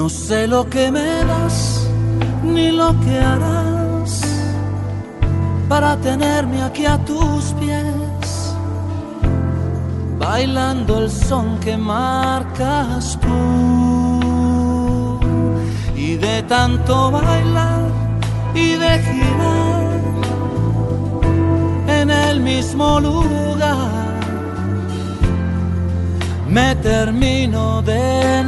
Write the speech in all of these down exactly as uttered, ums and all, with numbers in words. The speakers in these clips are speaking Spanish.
No sé lo que me das ni lo que harás para tenerme aquí a tus pies, bailando el son que marcas tú. Y de tanto bailar y de girar en el mismo lugar, me termino de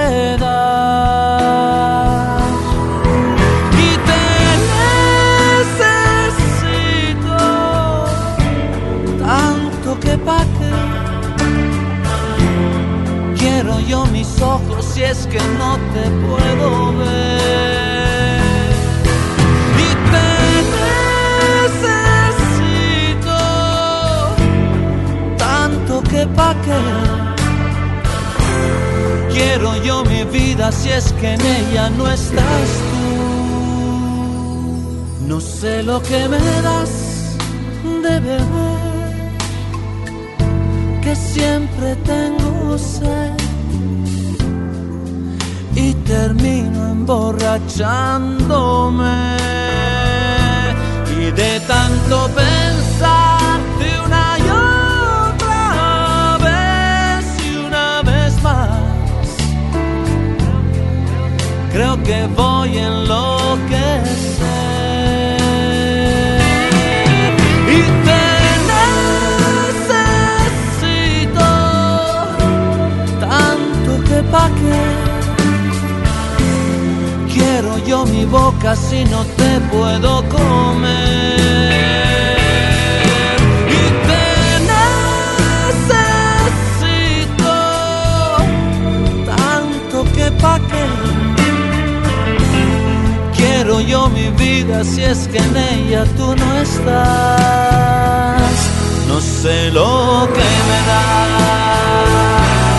enredar. Y te necesito tanto que pa' qué quiero yo mis ojos si es que no te puedo ver. Y te necesito tanto que pa' qué quiero yo mi vida si es que en ella no estás tú. No sé lo que me das de beber, que siempre tengo sed y termino emborrachándome. Y de tanto pensarte una y otra vez y una vez más, creo que voy a enloquecer. Y te necesito tanto que pa' qué quiero yo mi boca si no te puedo comer. Y te necesito tanto que pa' qué quiero yo mi vida si es que en ella tú no estás. No sé lo que me das.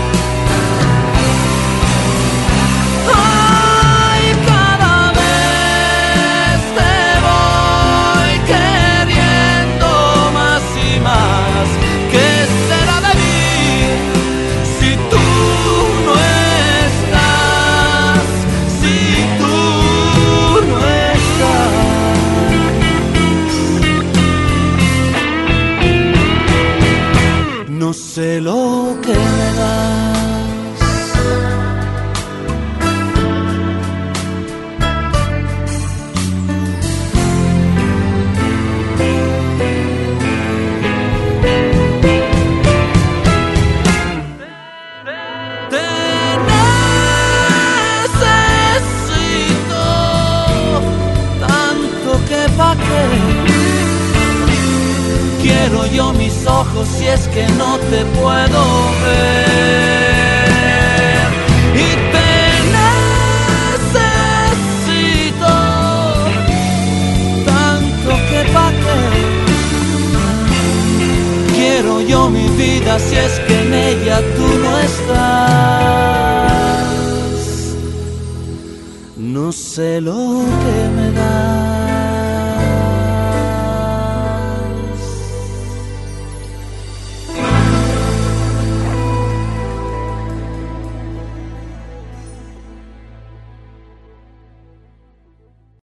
Ay, cada vez te voy queriendo más y más. ¿Qué será de mí si tú no estás? Si tú no estás. No sé lo que me das. Te necesito tanto que pa' qué quiero yo mis ojos si es que no te puedo ver. Y te necesito tanto que pa' qué quiero yo mi vida si es que en ella tú no estás. No sé lo que me das.